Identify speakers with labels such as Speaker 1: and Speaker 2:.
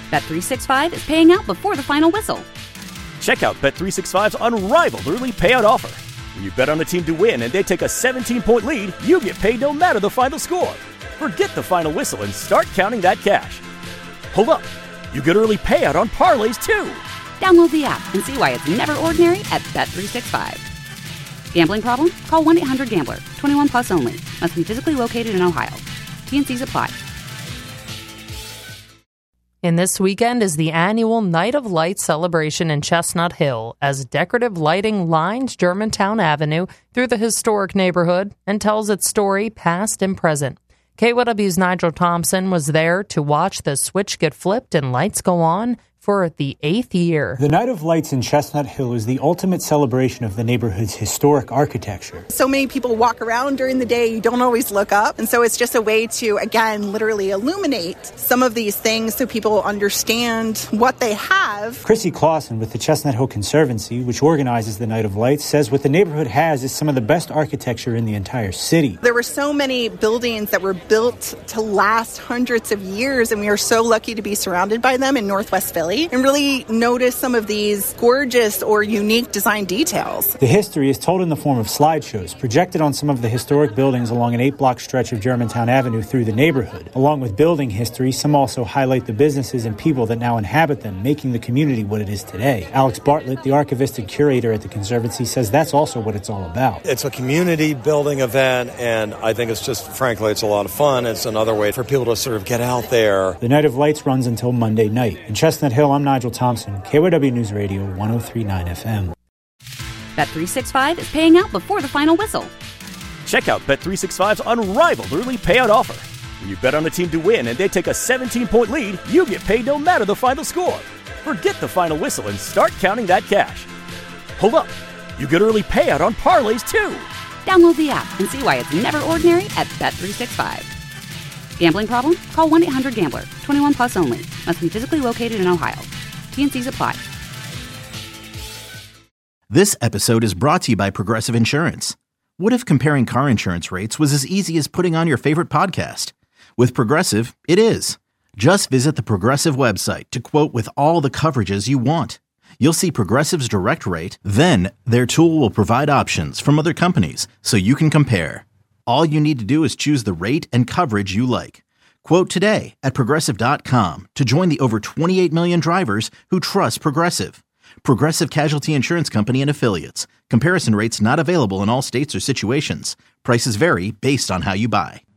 Speaker 1: Bet365 is paying out before the final whistle.
Speaker 2: Check out Bet365's unrivaled early payout offer. When you bet on a team to win and they take a 17-point lead, you get paid no matter the final score. Forget the final whistle and start counting that cash. Hold up. You get early payout on parlays, too.
Speaker 1: Download the app and see why it's never ordinary at Bet365. Gambling problem? Call 1-800-GAMBLER. 21 plus only. Must be physically located in Ohio. T&Cs apply.
Speaker 3: And this weekend is the annual Night of Light celebration in Chestnut Hill as decorative lighting lines Germantown Avenue through the historic neighborhood and tells its story past and present. KYW's Nigel Thompson was there to watch the switch get flipped and lights go on for the 8th year.
Speaker 4: The Night of Lights in Chestnut Hill is the ultimate celebration of the neighborhood's historic architecture.
Speaker 5: So many people walk around during the day, you don't always look up. And so it's just a way to, again, literally illuminate some of these things so people understand what they have.
Speaker 4: Chrissy Clausen with the Chestnut Hill Conservancy, which organizes the Night of Lights, says what the neighborhood has is some of the best architecture in the entire city.
Speaker 5: There were so many buildings that were built to last hundreds of years, and we are so lucky to be surrounded by them in Northwest Philly and really notice some of these gorgeous or unique design details.
Speaker 4: The history is told in the form of slideshows projected on some of the historic buildings along an 8-block stretch of Germantown Avenue through the neighborhood. Along with building history, some also highlight the businesses and people that now inhabit them, making the community what it is today. Alex Bartlett, the archivist and curator at the Conservancy, says that's also what it's all about.
Speaker 6: It's a community building event, and I think it's just, frankly, it's a lot of fun. It's another way for people to sort of get out there.
Speaker 4: The Night of Lights runs until Monday night. In Chestnut Hill, I'm Nigel Thompson, KYW News Radio 103.9 FM.
Speaker 1: Bet365 is paying out before the final whistle.
Speaker 2: Check out Bet365's unrivaled early payout offer. When you bet on a team to win and they take a 17-point lead, you get paid no matter the final score. Forget the final whistle and start counting that cash. Hold up. You get early payout on parlays, too.
Speaker 1: Download the app and see why it's never ordinary at Bet365. Gambling problem? Call 1-800-GAMBLER. 21 plus only. Must be physically located in Ohio. T&Cs apply.
Speaker 7: This episode is brought to you by Progressive Insurance. What if comparing car insurance rates was as easy as putting on your favorite podcast? With Progressive, it is. Just visit the Progressive website to quote with all the coverages you want. You'll see Progressive's direct rate, then their tool will provide options from other companies so you can compare. All you need to do is choose the rate and coverage you like. Quote today at Progressive.com to join the over 28 million drivers who trust Progressive. Progressive Casualty Insurance Company and Affiliates. Comparison rates not available in all states or situations. Prices vary based on how you buy.